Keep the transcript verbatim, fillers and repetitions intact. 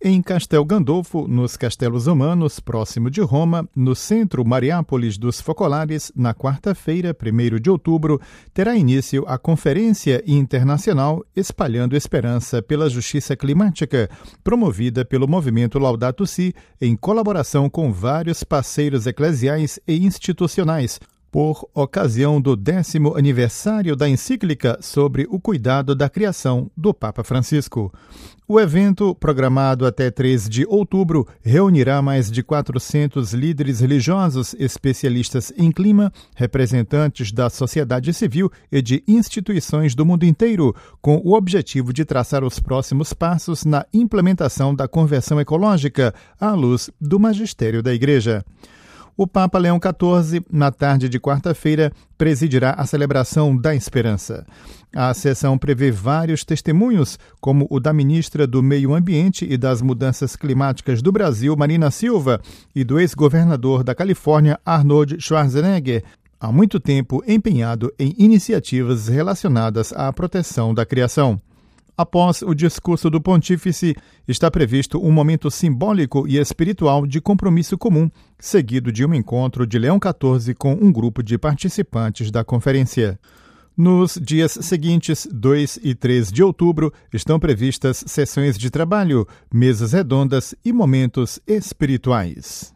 em Castel Gandolfo, nos Castelos Romanos, próximo de Roma, no centro Mariápolis dos Focolares, na quarta-feira, primeiro de outubro, terá início a Conferência Internacional Espalhando Esperança pela Justiça Climática, promovida pelo movimento Laudato Si, em colaboração com vários parceiros eclesiais e institucionais, por ocasião do décimo aniversário da encíclica sobre o cuidado da criação do Papa Francisco. O evento, programado até três de outubro, reunirá mais de quatrocentos líderes religiosos, especialistas em clima, representantes da sociedade civil e de instituições do mundo inteiro, com o objetivo de traçar os próximos passos na implementação da conversão ecológica à luz do magistério da Igreja. O Papa Leão quatorze, na tarde de quarta-feira, presidirá a celebração da Esperança. A sessão prevê vários testemunhos, como o da ministra do Meio Ambiente e das Mudanças Climáticas do Brasil, Marina Silva, e do ex-governador da Califórnia, Arnold Schwarzenegger, há muito tempo empenhado em iniciativas relacionadas à proteção da criação. Após o discurso do pontífice, está previsto um momento simbólico e espiritual de compromisso comum, seguido de um encontro de Leão quatorze com um grupo de participantes da conferência. Nos dias seguintes, dois e três de outubro, estão previstas sessões de trabalho, mesas redondas e momentos espirituais.